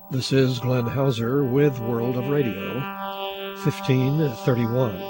This is Glenn Hauser with World of Radio, 1531.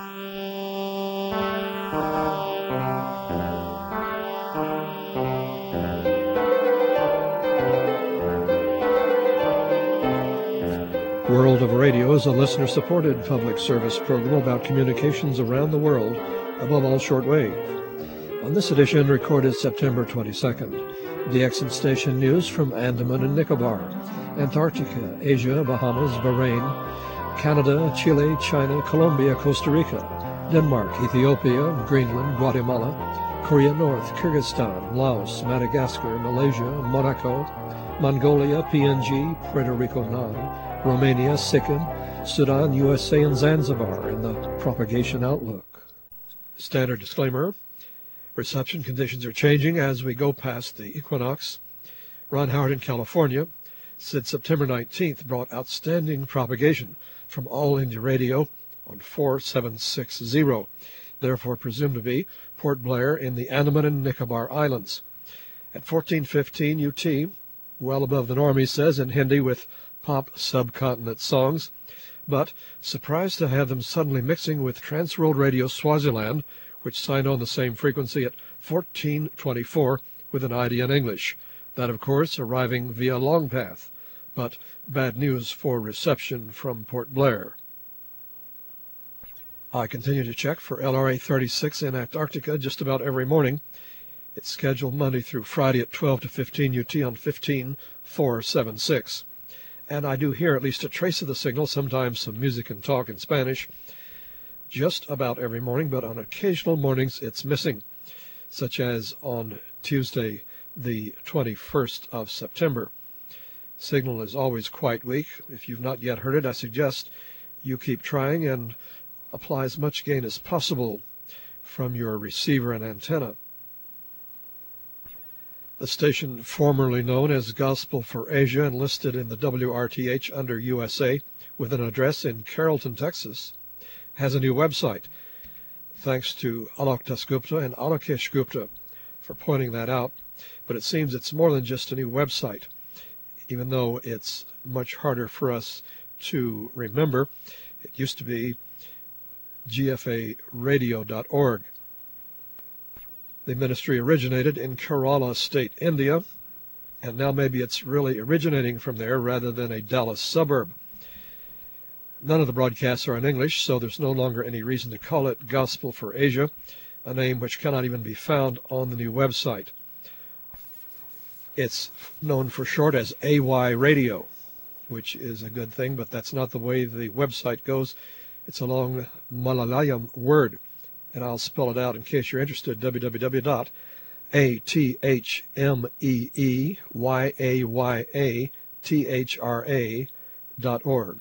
World of Radio is a listener-supported public service program about communications around the world, above all shortwave. On this edition, recorded September 22nd, the Exit Station news from Andaman and Nicobar, Antarctica, Asia, Bahamas, Bahrain, Canada, Chile, China, Colombia, Costa Rica, Denmark, Ethiopia, Greenland, Guatemala, Korea North, Kyrgyzstan, Laos, Madagascar, Malaysia, Monaco, Mongolia, PNG, Puerto Rico, Romania, Sikkim, Sudan, USA, and Zanzibar in the propagation outlook. Standard disclaimer. Reception conditions are changing as we go past the equinox. Ron Howard in California said September 19th brought outstanding propagation from All India Radio on 4760, therefore presumed to be Port Blair in the Andaman and Nicobar Islands. At 1415 UT, well above the norm, he says, in Hindi with pop subcontinent songs, but surprised to have them suddenly mixing with Transworld Radio Swaziland, which signed on the same frequency at 1424 with an ID in English. That, of course, arriving via Long Path, but bad news for reception from Port Blair. I continue to check for LRA 36 in Antarctica just about every morning. It's scheduled Monday through Friday at 12 to 15 UT on 15476. And I do hear at least a trace of the signal, sometimes some music and talk in Spanish, just about every morning, but on occasional mornings it's missing, such as on Tuesday, the 21st of September. Signal is always quite weak. If you've not yet heard it, I suggest you keep trying and apply as much gain as possible from your receiver and antenna. The station formerly known as Gospel for Asia and listed in the WRTH under USA with an address in Carrollton, Texas, has a new website. Thanks to Alok Dasgupta and Alakesh Gupta for pointing that out. But it seems it's more than just a new website, even though it's much harder for us to remember. It used to be gfaradio.org. The ministry originated in Kerala State, India, and now maybe it's really originating from there rather than a Dallas suburb. None of the broadcasts are in English, so there's no longer any reason to call it Gospel for Asia, a name which cannot even be found on the new website. It's known for short as AY Radio, which is a good thing, but that's not the way the website goes. It's a long Malayalam word, and I'll spell it out in case you're interested, www.athmeeyayaythra.org.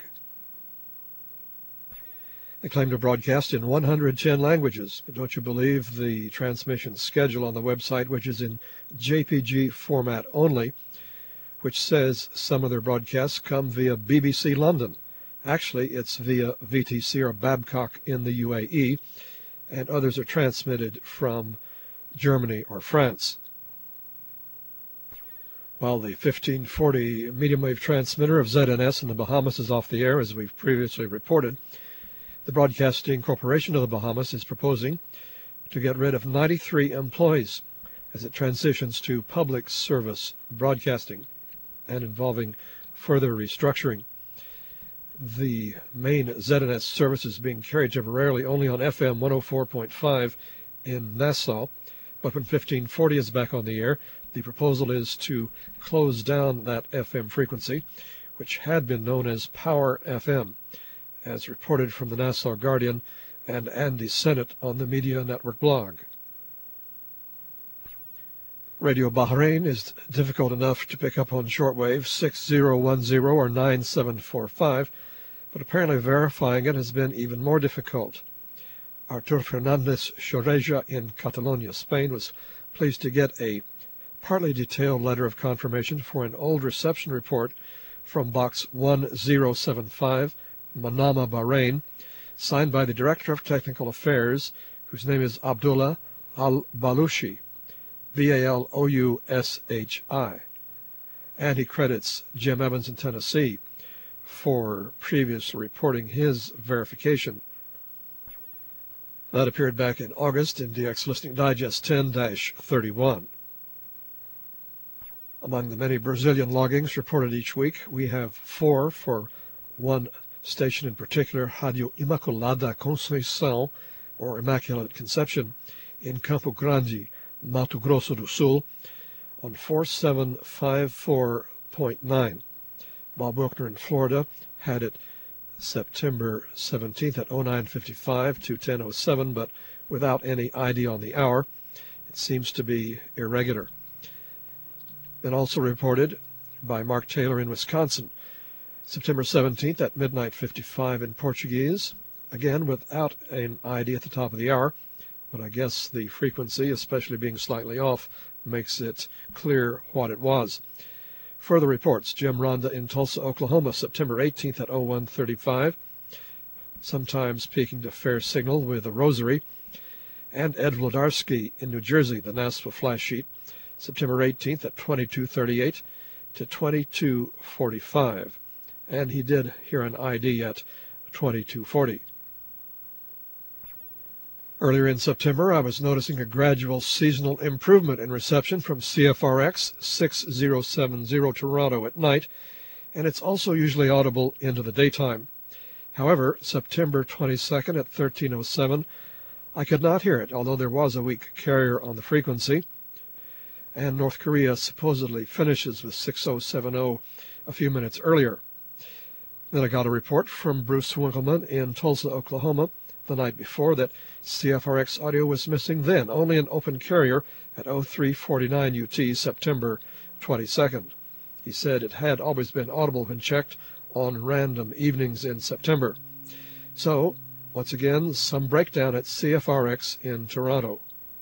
They claim to broadcast in 110 languages, but don't you believe the transmission schedule on the website, which is in JPG format only, which says some of their broadcasts come via BBC London. Actually, it's via VTC or Babcock in the UAE, and others are transmitted from Germany or France. While the 1540 medium wave transmitter of ZNS in the Bahamas is off the air, as we've previously reported, the Broadcasting Corporation of the Bahamas is proposing to get rid of 93 employees as it transitions to public service broadcasting and involving further restructuring. The main ZNS service is being carried temporarily only on FM 104.5 in Nassau, but when 1540 is back on the air, the proposal is to close down that FM frequency, which had been known as Power FM, as reported from the Nassau Guardian and Andy Sennett on the Media Network blog. Radio Bahrain is difficult enough to pick up on shortwave 6010 or 9745, but apparently verifying it has been even more difficult. Artur Fernandez Xoreja in Catalonia, Spain, was pleased to get a partly detailed letter of confirmation for an old reception report from Box 1075, Manama, Bahrain, signed by the Director of Technical Affairs, whose name is Abdullah Al-Balushi, Baloushi. and he credits Jim Evans in Tennessee for previously reporting his verification. That appeared back in August in DX Listening Digest 10-31. Among the many Brazilian loggings reported each week, we have 4 for one station in particular, Rádio Imaculada Conceição, or Immaculate Conception, in Campo Grande, Mato Grosso do Sul, on 4754.9. Bob Wilkner in Florida had it September 17th at 09:55 to 10:07, but without any ID on the hour. It seems to be irregular. Been also reported by Mark Taylor in Wisconsin, September 17th at midnight 55 in Portuguese, again without an ID at the top of the hour, but I guess the frequency, especially being slightly off, makes it clear what it was. Further reports, Jim Ronda in Tulsa, Oklahoma, September 18th at 01:35, sometimes peaking to fair signal with a rosary, and Ed Wlodarski in New Jersey, the NASPA flash sheet, September 18th at 22:38 to 22:45, and he did hear an ID at 22:40. Earlier in September, I was noticing a gradual seasonal improvement in reception from CFRX 6070 Toronto at night, and it's also usually audible into the daytime. However, September 22nd at 13:07, I could not hear it, although there was a weak carrier on the frequency, and North Korea supposedly finishes with 6070 a few minutes earlier. Then I got a report from Bruce Winkleman in Tulsa, Oklahoma, the night before that CFRX audio was missing then, only an open carrier at 03:49 UT, September 22nd. He said it had always been audible when checked on random evenings in September. So, once again, some breakdown at CFRX in Toronto.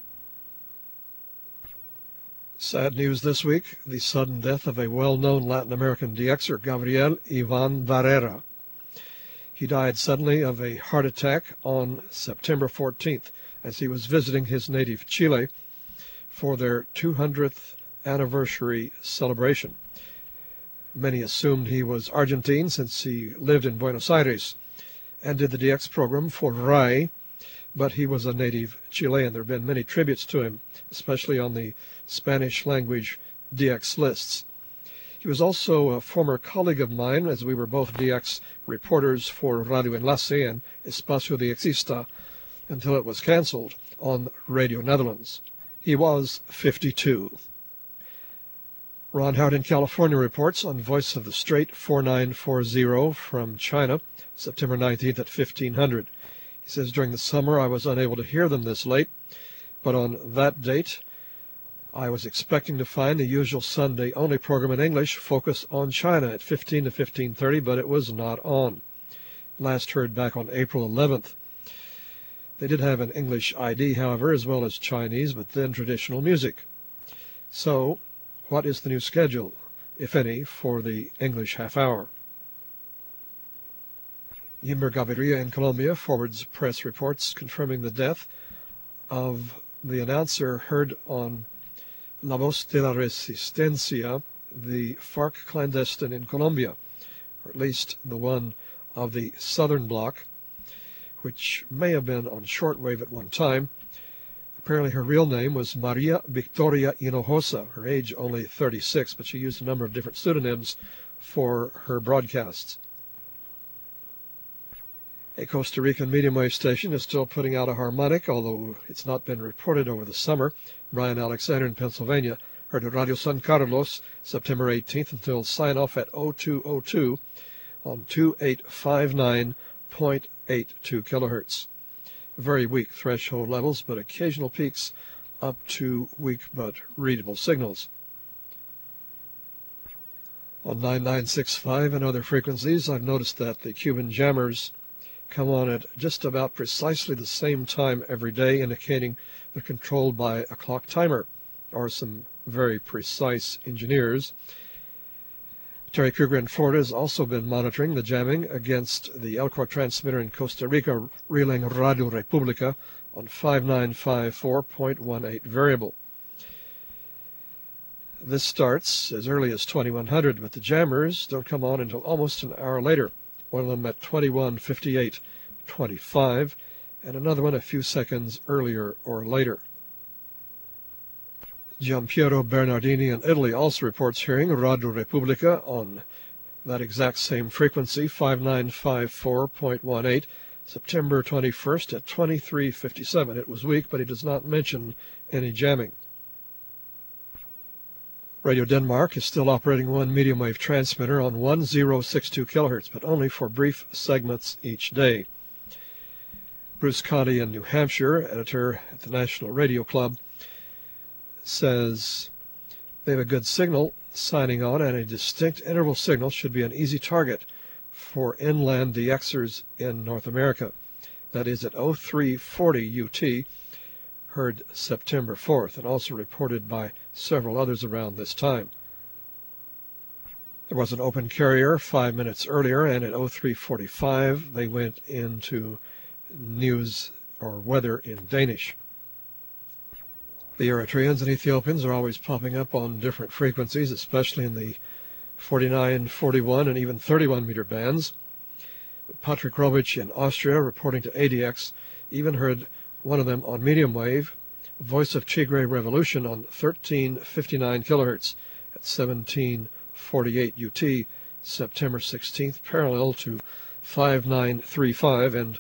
Sad news this week, the sudden death of a well-known Latin American DXer, Gabriel Ivan Barrera. He died suddenly of a heart attack on September 14th as he was visiting his native Chile for their 200th anniversary celebration. Many assumed he was Argentine since he lived in Buenos Aires and did the DX program for RAI, but he was a native Chilean. There have been many tributes to him, especially on the Spanish-language DX lists. He was also a former colleague of mine, as we were both DX reporters for Radio Enlace and Espacio DXista until it was canceled on Radio Netherlands. He was 52. Ron Howard in California reports on Voice of the Strait 4940 from China, September 19th at 1500. He says, during the summer I was unable to hear them this late, but on that date I was expecting to find the usual Sunday-only program in English, Focus on China, at 15 to 15:30, but it was not on. Last heard back on April 11th. They did have an English ID, however, as well as Chinese, but then traditional music. So, what is the new schedule, if any, for the English half-hour? Yimber Gaviria in Colombia forwards press reports confirming the death of the announcer heard on La Voz de la Resistencia, the FARC clandestine in Colombia, or at least the one of the Southern Bloc, which may have been on shortwave at one time. Apparently her real name was Maria Victoria Hinojosa, her age only 36, but she used a number of different pseudonyms for her broadcasts. A Costa Rican medium wave station is still putting out a harmonic, although it's not been reported over the summer. Brian Alexander in Pennsylvania heard at Radio San Carlos, September 18th, until sign-off at 0202 on 2859.82 kilohertz. Very weak threshold levels, but occasional peaks up to weak but readable signals. On 9965 and other frequencies, I've noticed that the Cuban jammers come on at just about precisely the same time every day, indicating they're controlled by a clock timer or some very precise engineers. Terry Kruger in Florida has also been monitoring the jamming against the Elcor transmitter in Costa Rica, relaying Radio Republica on 5954.18 variable. This starts as early as 2100, but the jammers don't come on until almost an hour later, one of them at 21:58:25, and another one a few seconds earlier or later. Giampiero Bernardini in Italy also reports hearing Radio Repubblica on that exact same frequency, 5954.18, September 21st at 23:57. It was weak, but he does not mention any jamming. Radio Denmark is still operating one medium-wave transmitter on 1062 kilohertz, but only for brief segments each day. Bruce Conti in New Hampshire, editor at the National Radio Club, says they have a good signal signing on, and a distinct interval signal should be an easy target for inland DXers in North America. That is at 0340 UT, heard September 4th, and also reported by several others around this time. There was an open carrier 5 minutes earlier, and at 0345 they went into news or weather in Danish. The Eritreans and Ethiopians are always popping up on different frequencies, especially in the 49, 41, and even 31 meter bands. Patrick Robich in Austria, reporting to ADX, even heard one of them on medium wave, Voice of Tigray Revolution on 1359 kilohertz at 1748 UT, September 16th, parallel to 5935 and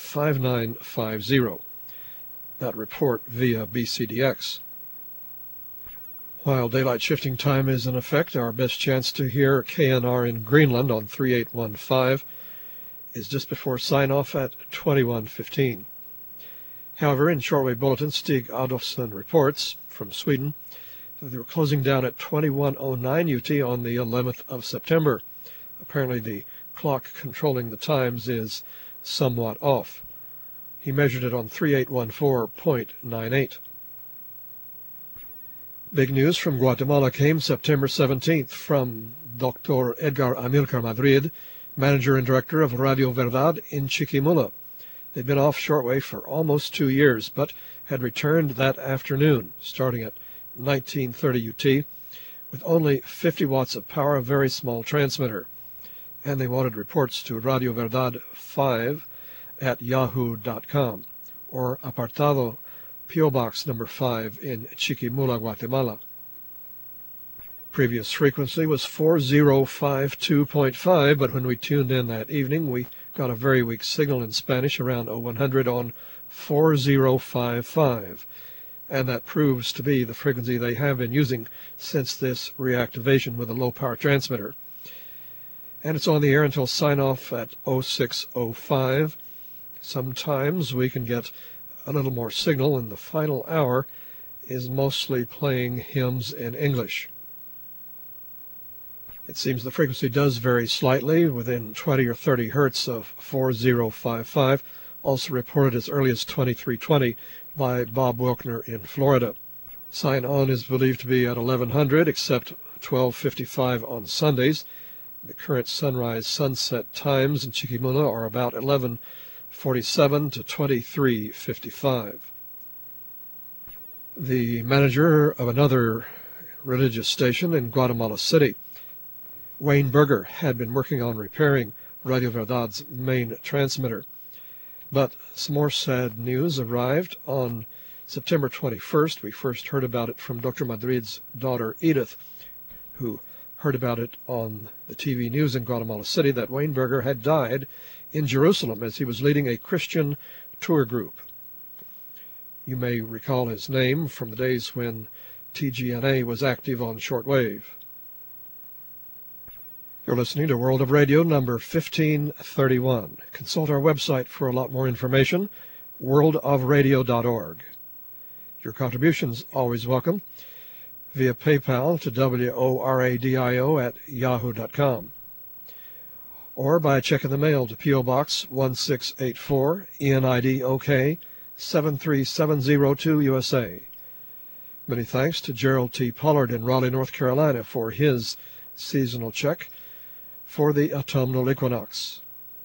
5950. That report via BCDX. While daylight shifting time is in effect, our best chance to hear KNR in Greenland on 3815 is just before sign-off at 21:15. However, in shortwave bulletin, Stig Adolfsson reports from Sweden that they were closing down at 21:09 UT on the 11th of September. Apparently the clock controlling the times is somewhat off. He measured it on 3814.98. Big news from Guatemala came September 17th from Dr. Edgar Amilcar Madrid, manager and director of Radio Verdad in Chiquimula. They'd been off shortwave for almost 2 years, but had returned that afternoon, starting at 1930 UT, with only 50 watts of power, a very small transmitter. And they wanted reports to Radio Verdad 5 at yahoo.com, or Apartado P.O. Box number 5 in Chiquimula, Guatemala. Previous frequency was 4052.5, but when we tuned in that evening, we got a very weak signal in Spanish around 0100 on 4055, and that proves to be the frequency they have been using since this reactivation with a low-power transmitter. And it's on the air until sign-off at 0605. Sometimes we can get a little more signal, and the final hour is mostly playing hymns in English. It seems the frequency does vary slightly, within 20 or 30 hertz of 4055, also reported as early as 2320 by Bob Wilkner in Florida. Sign-on is believed to be at 1100, except 1255 on Sundays. The current sunrise-sunset times in Chiquimula are about 11:47 to 23:55. The manager of another religious station in Guatemala City, Wayne Berger, had been working on repairing Radio Verdad's main transmitter. But some more sad news arrived on September 21st. We first heard about it from Dr. Madrid's daughter, Edith, who heard about it on the TV news in Guatemala City, that Wayne Berger had died in Jerusalem as he was leading a Christian tour group. You may recall his name from the days when TGNA was active on shortwave. You're listening to World of Radio number 1531. Consult our website for a lot more information, worldofradio.org. Your contributions always welcome via PayPal to WORADIO@yahoo.com, or by checking the mail to P.O. Box 1684, ENID OK 73702 USA. Many thanks to Gerald T. Pollard in Raleigh, North Carolina for his seasonal check for the autumnal equinox.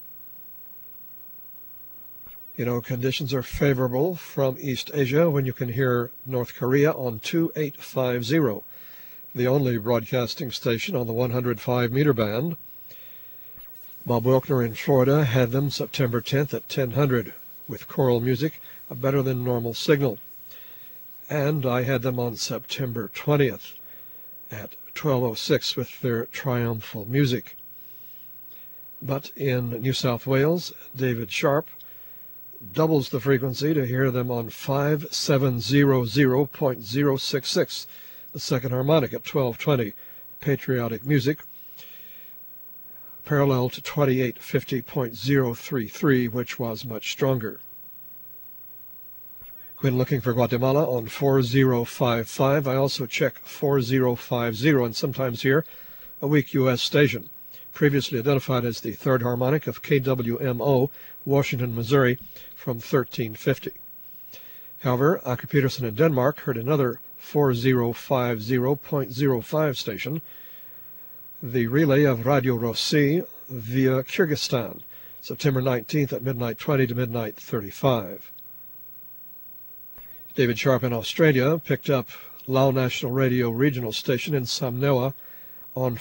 You know, conditions are favorable from East Asia when you can hear North Korea on 2850. the only broadcasting station on the 105-meter band. Bob Wilkner in Florida had them September 10th at 1000 with choral music, a better than normal signal. And I had them on September 20th at 1206 with their triumphal music. But in New South Wales, David Sharp doubles the frequency to hear them on 5700.066, the second harmonic at 1220, patriotic music, parallel to 2850.033, which was much stronger. When looking for Guatemala on 4055, I also check 4050 and sometimes hear a weak U.S. station, previously identified as the third harmonic of KWMO, Washington, Missouri, from 1350. However, Aker Peterson in Denmark heard another 4050.05 station, the relay of Radio Rossi via Kyrgyzstan, September 19th at midnight 20 to midnight 35. David Sharp in Australia picked up Lao National Radio regional station in Samnewa on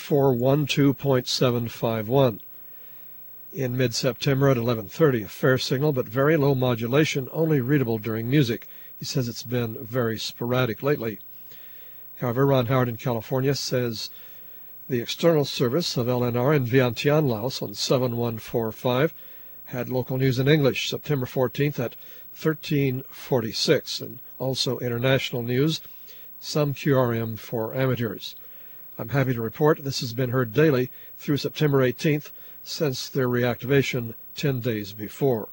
4412.751. In mid-September at 11:30, a fair signal but very low modulation, only readable during music. He says it's been very sporadic lately. However, Ron Howard in California says the external service of LNR in Vientiane, Laos on 7145 had local news in English September 14th at 1346, and also international news, some QRM for amateurs. I'm happy to report this has been heard daily through September 18th since their reactivation 10 days before.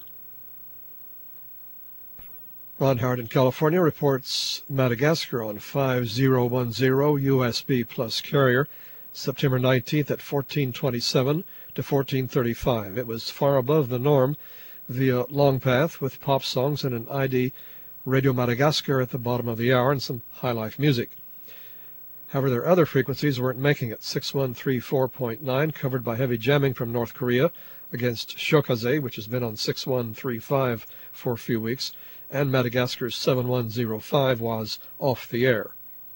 Ron Howard in California reports Madagascar on 5010 USB plus carrier September 19th at 1427 to 1435. It was far above the norm via long path with pop songs and an ID Radio Madagascar at the bottom of the hour and some high life music. However, their other frequencies weren't making it. 6134.9 covered by heavy jamming from North Korea against Shokaze, which has been on 6135 for a few weeks, and Madagascar's 7105 was off the air.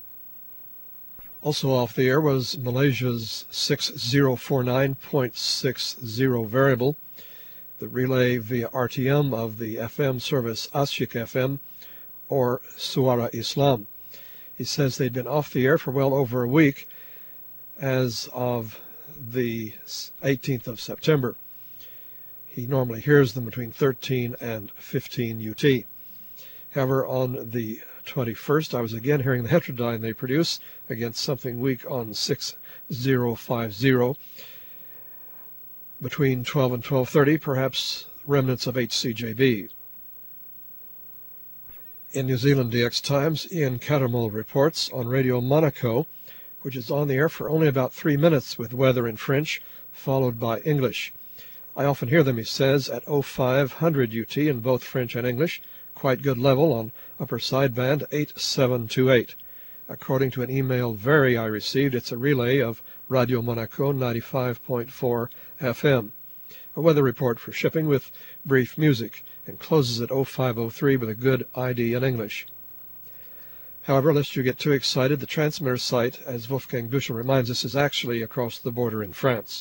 Also off the air was Malaysia's 6049.60 variable, the relay via RTM of the FM service Asyik FM or Suara Islam. He says they'd been off the air for well over a week as of the 18th of September. He normally hears them between 13 and 15 UT. However, on the 21st, I was again hearing the heterodyne they produce against something weak on 6050. Between 12 and 12:30, perhaps remnants of HCJB. In New Zealand DX Times, Ian Cattermole reports on Radio Monaco, which is on the air for only about 3 minutes with weather in French, followed by English. I often hear them, he says, at 0500 UT in both French and English, quite good level on upper sideband 8728. According to an email I received, it's a relay of Radio Monaco 95.4 FM. A weather report for shipping with brief music, and closes at 0503 with a good ID in English. However, lest you get too excited, the transmitter site, as Wolfgang Büchel reminds us, is actually across the border in France.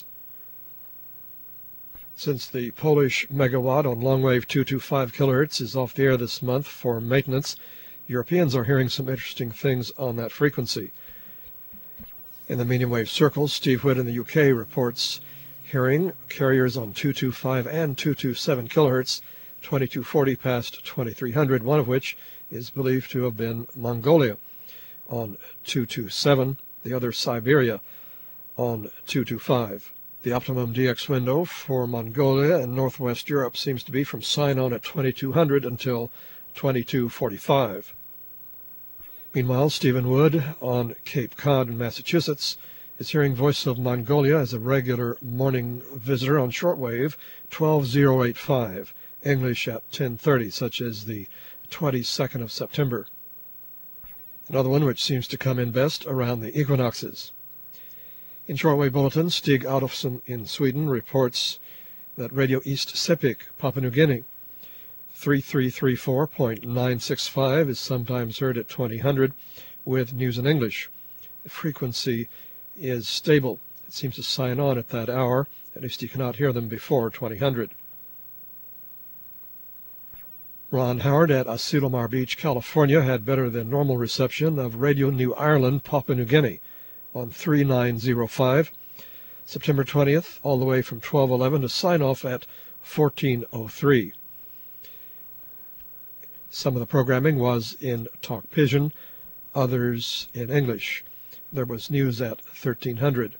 Since the Polish megawatt on longwave 225 kHz is off the air this month for maintenance, Europeans are hearing some interesting things on that frequency. In the medium wave circles, Steve Wood in the UK reports hearing carriers on 225 and 227 kHz, 2240 past 2300, one of which is believed to have been Mongolia on 227, the other Siberia on 225. The optimum DX window for Mongolia and Northwest Europe seems to be from sign-on at 2200 until 2245. Meanwhile, Stephen Wood on Cape Cod in Massachusetts is hearing Voice of Mongolia as a regular morning visitor on shortwave 12085, English at 1030, such as the 22nd of September. Another one which seems to come in best around the equinoxes. In shortwave bulletins, Stig Adolfsson in Sweden reports that Radio East Sepik, Papua New Guinea, 3334.965 is sometimes heard at 2000 with news in English. The frequency is stable. It seems to sign on at that hour. At least you cannot hear them before 2000. Ron Howard at Asilomar Beach, California, had better than normal reception of Radio New Ireland, Papua New Guinea, on 3905, September 20th, all the way from 1211 to sign off at 1403. Some of the programming was in Talk Pigeon, others in English. There was news at 1300.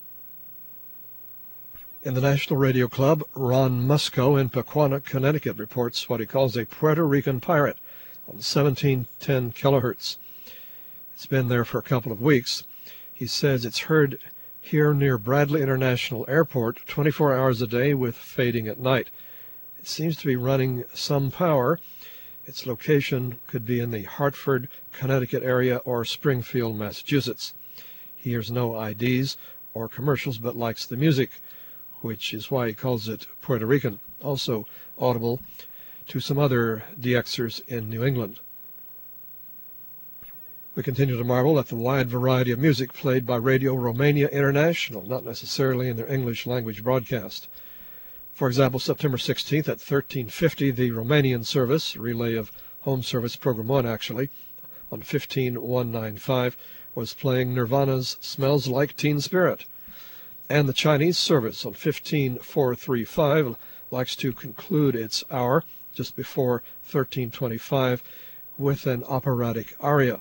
In the National Radio Club, Ron Musco in Pequannock, Connecticut, reports what he calls a Puerto Rican pirate on 1710 kilohertz. It's been there for a couple of weeks. He says it's heard here near Bradley International Airport 24 hours a day with fading at night. It seems to be running some power. Its location could be in the Hartford, Connecticut area or Springfield, Massachusetts. He hears no IDs or commercials but likes the music, which is why he calls it Puerto Rican, also audible to some other DXers in New England. We continue to marvel at the wide variety of music played by Radio Romania International, not necessarily in their English language broadcast. For example, September 16th at 1350, the Romanian service, relay of Home Service Program 1 actually, on 15195, was playing Nirvana's Smells Like Teen Spirit. And the Chinese service on 15435 likes to conclude its hour just before 1325 with an operatic aria.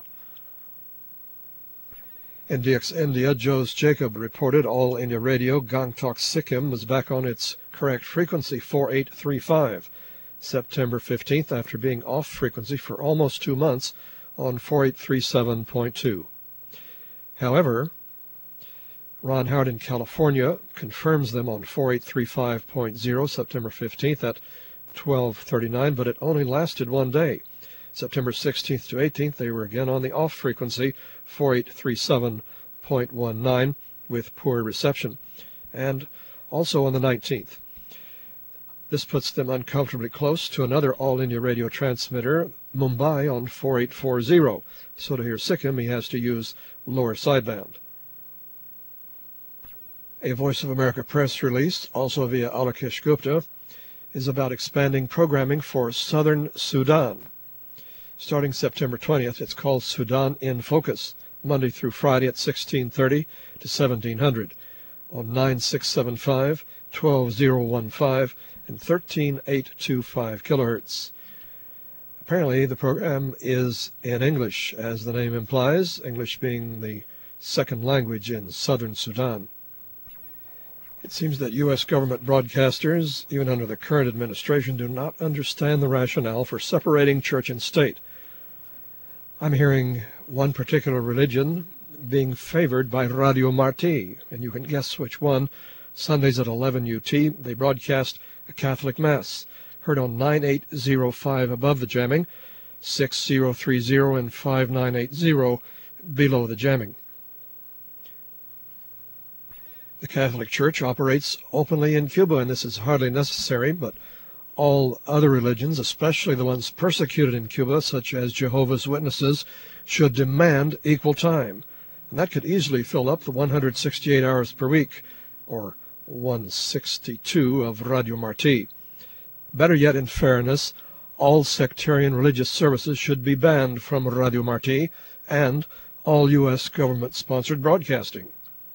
In DX India, Jose Jacob reported All India Radio Gangtok Sikkim was back on its correct frequency, 4835, September 15th, after being off frequency for almost 2 months on 4837.2. However, Ron Howard in California confirms them on 4835.0 September 15th at 12:39, but it only lasted 1 day. September 16th to 18th, they were again on the off frequency, 4837.19, with poor reception, and also on the 19th. This puts them uncomfortably close to another All India Radio transmitter, Mumbai, on 4840. So to hear Sikkim, he has to use lower sideband. A Voice of America press release, also via Alakesh Gupta, is about expanding programming for Southern Sudan. Starting September 20th, it's called Sudan in Focus, Monday through Friday at 1630 to 1700 on 9675, 12015, and 13825 kilohertz. Apparently, the program is in English, as the name implies, English being the second language in Southern Sudan. It seems that U.S. government broadcasters, even under the current administration, do not understand the rationale for separating church and state. I'm hearing one particular religion being favored by Radio Marti, and you can guess which one. Sundays at 11 UT, they broadcast a Catholic Mass, heard on 9805 above the jamming, 6030 and 5980 below the jamming. The Catholic Church operates openly in Cuba, and this is hardly necessary, but all other religions, especially the ones persecuted in Cuba, such as Jehovah's Witnesses, should demand equal time. And that could easily fill up the 168 hours per week, or 162 of Radio Marti. Better yet, in fairness, all sectarian religious services should be banned from Radio Marti and all U.S. government-sponsored broadcasting.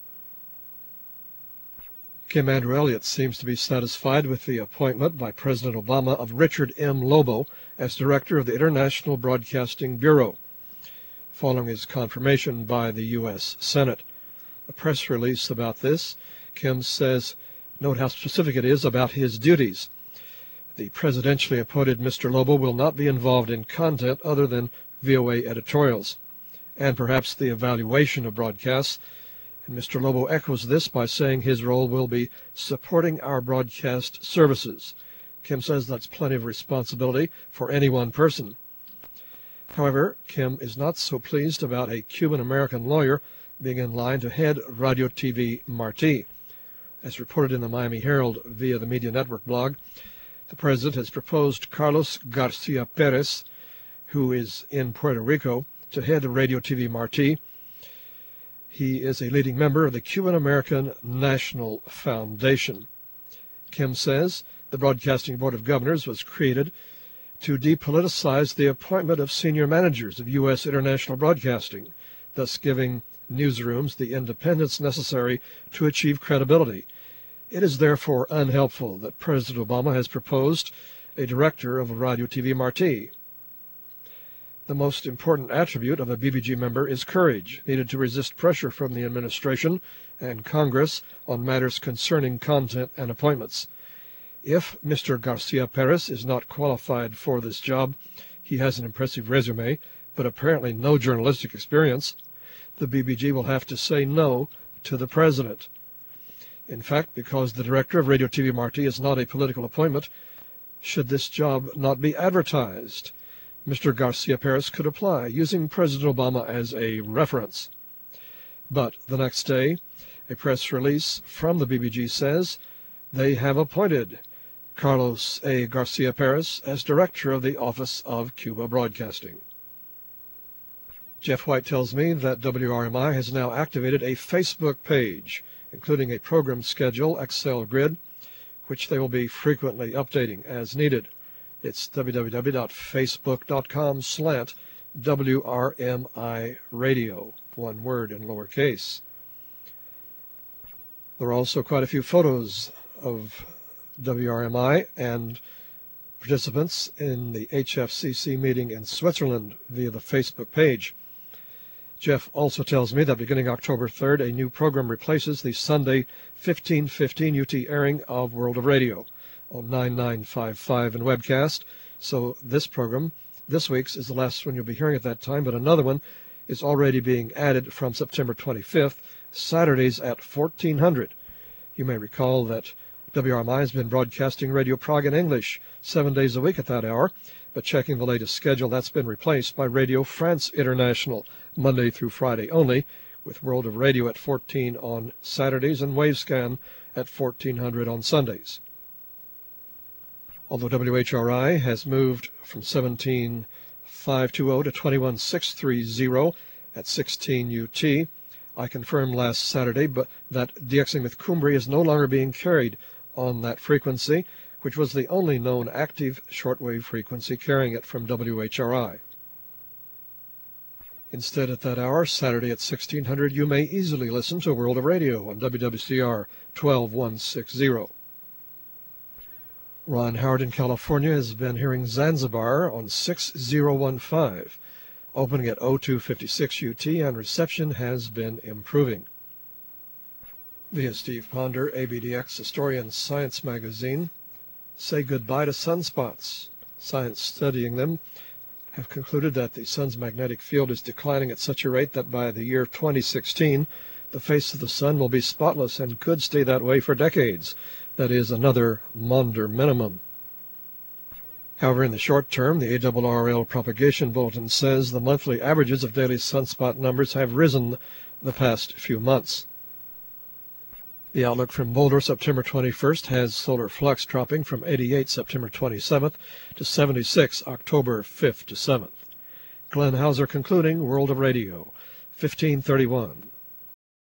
Kim Andrew Elliott seems to be satisfied with the appointment by President Obama of Richard M. Lobo as director of the International Broadcasting Bureau, following his confirmation by the U.S. Senate. A press release about this, Kim says, note how specific it is about his duties. The presidentially appointed Mr. Lobo will not be involved in content other than VOA editorials, and perhaps the evaluation of broadcasts. And Mr. Lobo echoes this by saying his role will be supporting our broadcast services. Kim says that's plenty of responsibility for any one person. However, Kim is not so pleased about a Cuban-American lawyer being in line to head Radio TV Marti. As reported in the Miami Herald via the Media Network blog, the president has proposed Carlos Garcia Perez, who is in Puerto Rico, to head Radio TV Marti. He is a leading member of the Cuban American National Foundation. Kim says the Broadcasting Board of Governors was created to depoliticize the appointment of senior managers of U.S. international broadcasting, thus giving newsrooms the independence necessary to achieve credibility. It is therefore unhelpful that President Obama has proposed a director of Radio TV Marti. The most important attribute of a BBG member is courage, needed to resist pressure from the administration and Congress on matters concerning content and appointments. If Mr. Garcia Perez is not qualified for this job, he has an impressive resume, but apparently no journalistic experience. The BBG will have to say no to the president. In fact, because the director of Radio TV Marti is not a political appointment, should this job not be advertised, Mr. Garcia Perez could apply, using President Obama as a reference. But the next day, a press release from the BBG says they have appointed Carlos A. Garcia Perez as director of the Office of Cuba Broadcasting. Jeff White tells me that WRMI has now activated a Facebook page, including a program schedule Excel grid, which they will be frequently updating as needed. It's www.facebook.com/WRMI radio, one word in lowercase. There are also quite a few photos of WRMI and participants in the HFCC meeting in Switzerland via the Facebook page. Jeff also tells me that beginning October 3rd, a new program replaces the Sunday 15:15 UT airing of World of Radio on 9955 in webcast. So this program, this week's, is the last one you'll be hearing at that time, but another one is already being added from September 25th, Saturdays at 1400. You may recall that WRMI has been broadcasting Radio Prague in English 7 days a week at that hour, but checking the latest schedule, that's been replaced by Radio France International, Monday through Friday only, with World of Radio at 14 on Saturdays and Wavescan at 1400 on Sundays. Although WHRI has moved from 17520 to 21630 at 16 UT, I confirmed last Saturday that DXing Cumbria is no longer being carried on that frequency, which was the only known active shortwave frequency carrying it from WHRI. Instead, at that hour, Saturday at 1600, you may easily listen to World of Radio on WWCR 12160. Ron Howard in California has been hearing Zanzibar on 6015, opening at 0256 UT, and reception has been improving. Via Steve Ponder, ABDX Historian Science Magazine, say goodbye to sunspots. Science studying them have concluded that the sun's magnetic field is declining at such a rate that by the year 2016, the face of the sun will be spotless and could stay that way for decades. That is another Maunder minimum. However, in the short term, the ARRL Propagation Bulletin says the monthly averages of daily sunspot numbers have risen the past few months. The outlook from Boulder, September 21st, has solar flux dropping from 88 September 27th to 76 October 5th to 7th. Glenn Hauser concluding World of Radio, 1531.